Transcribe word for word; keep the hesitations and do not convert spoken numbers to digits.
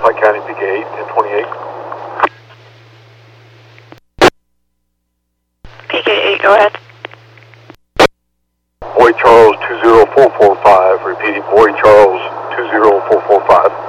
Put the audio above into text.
Pike County, P K eight, ten twenty-eight. P K eight, go ahead. Boy Charles two zero four four five, repeating Boy Charles two zero four four five.